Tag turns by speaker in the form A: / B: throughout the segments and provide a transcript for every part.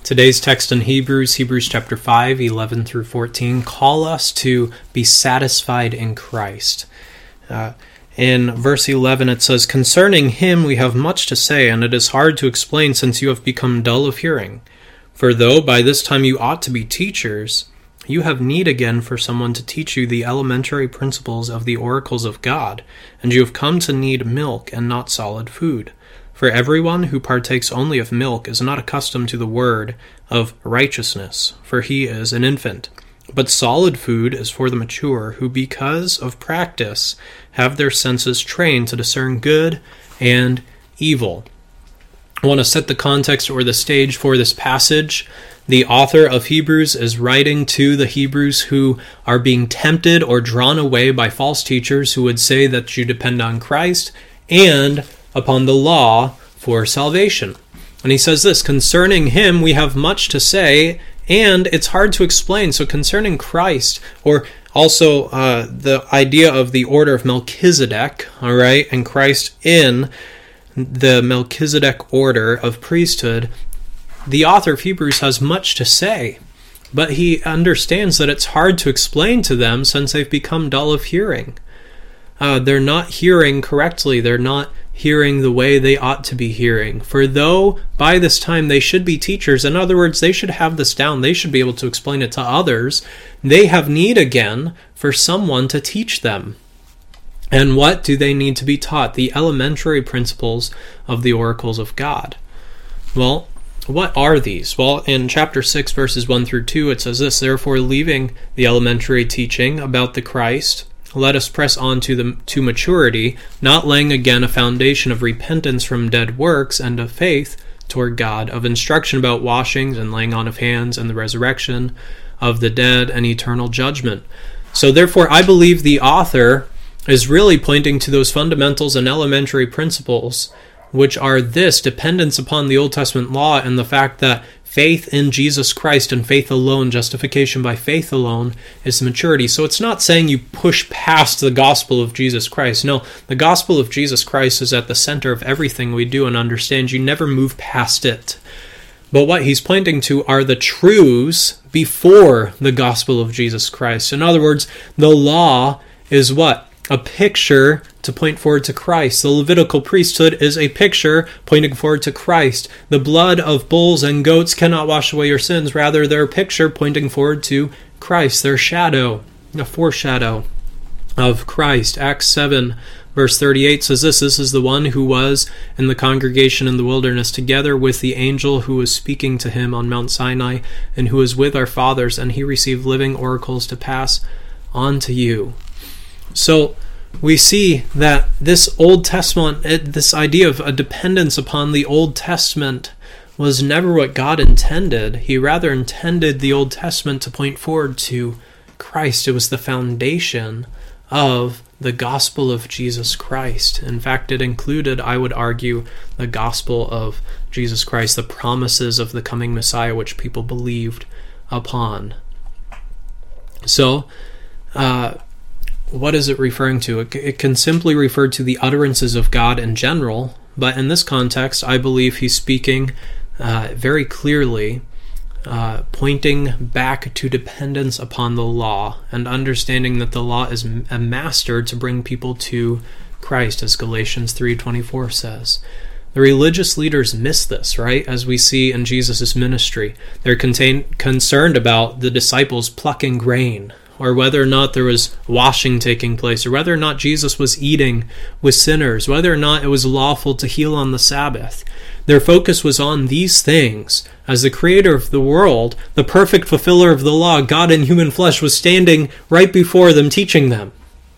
A: Today's text in Hebrews chapter 5, 11 through 14, call us to be satisfied in Christ. In verse 11 it says, "Concerning him we have much to say, and it is hard to explain since you have become dull of hearing. For though by this time you ought to be teachers, you have need again for someone to teach you the elementary principles of the oracles of God, and you have come to need milk and not solid food. For everyone who partakes only of milk is not accustomed to the word of righteousness, for he is an infant. But solid food is for the mature, who because of practice have their senses trained to discern good and evil." I want to set the context or the stage for this passage. The author of Hebrews is writing to the Hebrews who are being tempted or drawn away by false teachers who would say that you depend on Christ and upon the law for salvation. And he says this, "Concerning him we have much to say, and it's hard to explain." So concerning Christ, or also the idea of the order of Melchizedek, all right, and Christ in the Melchizedek order of priesthood, the author of Hebrews has much to say, but he understands that it's hard to explain to them since they've become dull of hearing. They're not hearing correctly. They're not hearing the way they ought to be hearing. For though by this time they should be teachers, in other words, they should have this down, they should be able to explain it to others, they have need again for someone to teach them. And what do they need to be taught? The elementary principles of the oracles of God. Well, what are these? Well, in chapter 6, verses 1 through 2, it says this, "Therefore, leaving the elementary teaching about the Christ, let us press on to maturity, not laying again a foundation of repentance from dead works and of faith toward God, of instruction about washings and laying on of hands and the resurrection of the dead and eternal judgment." So therefore, I believe the author is really pointing to those fundamentals and elementary principles, which are this: dependence upon the Old Testament law and the fact that faith in Jesus Christ and faith alone, justification by faith alone, is maturity. So it's not saying you push past the gospel of Jesus Christ. No, the gospel of Jesus Christ is at the center of everything we do and understand. You never move past it. But what he's pointing to are the truths before the gospel of Jesus Christ. In other words, the law is what? A picture to point forward to Christ. The Levitical priesthood is a picture pointing forward to Christ. The blood of bulls and goats cannot wash away your sins. Rather, they're a picture pointing forward to Christ. They're a foreshadow of Christ. Acts 7, verse 38 says this is the one who was in the congregation in the wilderness together with the angel who was speaking to him on Mount Sinai and who was with our fathers, and he received living oracles to pass on to you. So we see that this Old Testament, this idea of a dependence upon the Old Testament was never what God intended. He rather intended the Old Testament to point forward to Christ. It was the foundation of the gospel of Jesus Christ. In fact, it included, I would argue, the gospel of Jesus Christ, the promises of the coming Messiah, which people believed upon. So, what is it referring to? It can simply refer to the utterances of God in general, but in this context, I believe he's speaking very clearly, pointing back to dependence upon the law and understanding that the law is a master to bring people to Christ, as Galatians 3:24 says. The religious leaders miss this, right? As we see in Jesus' ministry. They're concerned about the disciples plucking grain, or whether or not there was washing taking place, or whether or not Jesus was eating with sinners, whether or not it was lawful to heal on the Sabbath. Their focus was on these things. As the creator of the world, the perfect fulfiller of the law, God in human flesh, was standing right before them, teaching them.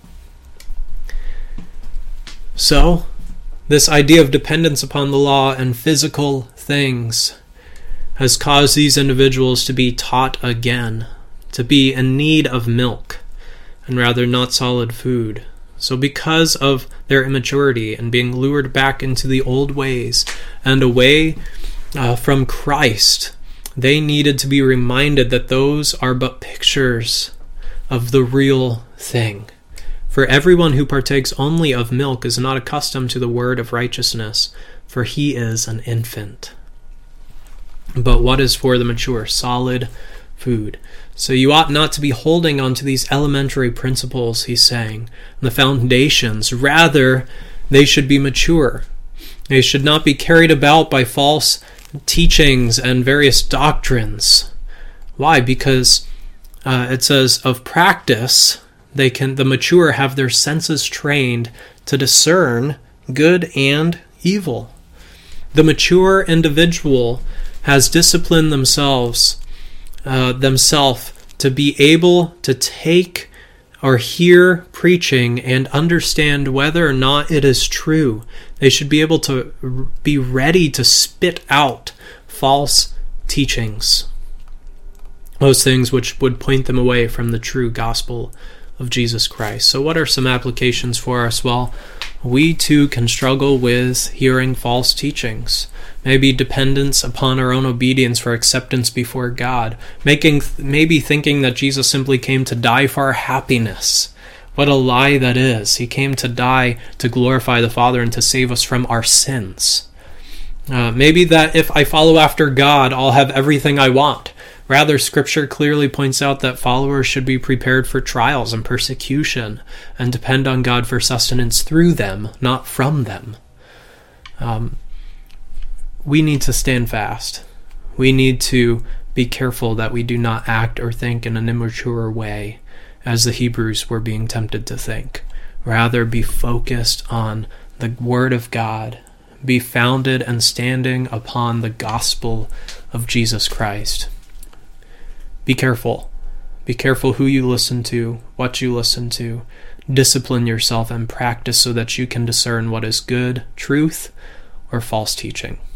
A: So, this idea of dependence upon the law and physical things has caused these individuals to be taught again, to be in need of milk, and rather not solid food. So because of their immaturity and being lured back into the old ways and away from Christ, they needed to be reminded that those are but pictures of the real thing. For everyone who partakes only of milk is not accustomed to the word of righteousness, for he is an infant. but what is for the mature? Solid food. So you ought not to be holding on to these elementary principles, he's saying, the foundations. Rather, they should be mature. They should not be carried about by false teachings and various doctrines. Why? Because it says of practice, the mature have their senses trained to discern good and evil. The mature individual has disciplined themselves to be able to take or hear preaching and understand whether or not it is true. They should be able to be ready to spit out false teachings, those things which would point them away from the true gospel of Jesus Christ. So what are some applications for us? Well, we too can struggle with hearing false teachings, maybe dependence upon our own obedience for acceptance before God, maybe thinking that Jesus simply came to die for our happiness. What a lie that is. He came to die to glorify the Father and to save us from our sins. Maybe that if I follow after God, I'll have everything I want. Rather, Scripture clearly points out that followers should be prepared for trials and persecution and depend on God for sustenance through them, not from them. We need to stand fast. We need to be careful that we do not act or think in an immature way, as the Hebrews were being tempted to think. Rather, be focused on the Word of God, be founded and standing upon the gospel of Jesus Christ. Be careful. Be careful who you listen to, what you listen to. Discipline yourself and practice so that you can discern what is good truth or false teaching.